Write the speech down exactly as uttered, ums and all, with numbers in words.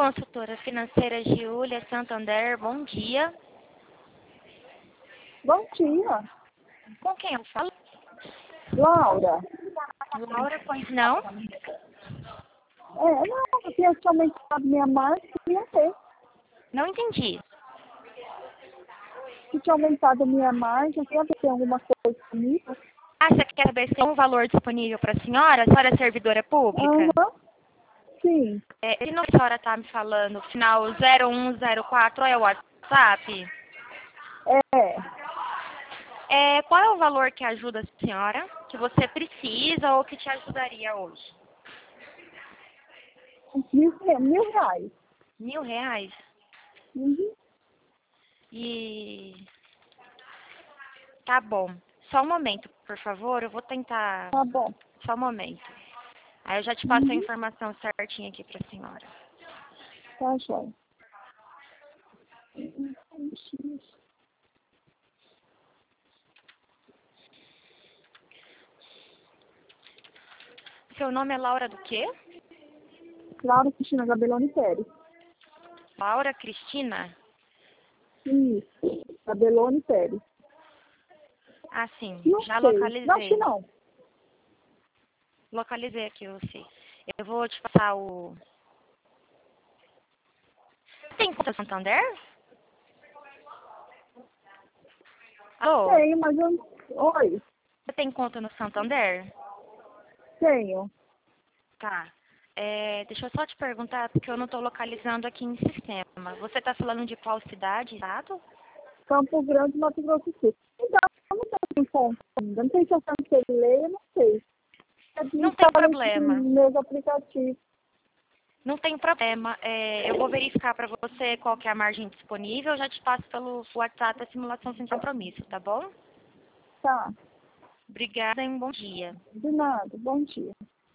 Consultora financeira Giulia Santander, bom dia. Bom dia. Com quem eu falo? Laura. Laura, pois não? É, não, eu tinha te aumentado minha marca e não tem. Não entendi. Se tinha aumentado minha marca, tem alguma coisa comigo? Ah, você quer saber se tem um valor disponível para a senhora? A senhora é servidora pública? Aham. Sim. É, e não, a senhora está me falando, final zero um zero quatro é o WhatsApp? É. É, qual é o valor que ajuda a senhora, que você precisa ou que te ajudaria hoje? Mil, mil reais. Mil reais? Uhum. E... Tá bom. Só um momento, por favor, eu vou tentar... Tá bom. Só um momento. Aí eu já te passo a Uhum. informação certinha aqui pra senhora. Tá, joia. Seu nome é Laura do quê? Laura Cristina Gabelone Pérez. Laura Cristina? Isso. Gabelone Pérez. Ah, sim. Não Já sei. Não, acho que localizei. não. Localizei aqui você. Eu vou te passar o... Tem conta Santander? Alô? Tenho, mas eu... Oi. Você tem conta no Santander? Tenho. Tá. É, deixa eu só te perguntar, porque eu não estou localizando aqui em sistema. Você está falando de qual cidade, exato? Campo Grande, Mato Grosso do Sul. Então, eu não tenho conta ainda. Não sei se eu cancelei, eu não sei. Não tem Instala problema. meus aplicativos. Não tem problema. É, eu vou verificar para você qual que é a margem disponível. Eu já te passo pelo WhatsApp a simulação sem compromisso, tá bom? Tá. Obrigada e um bom dia. De nada. Bom dia.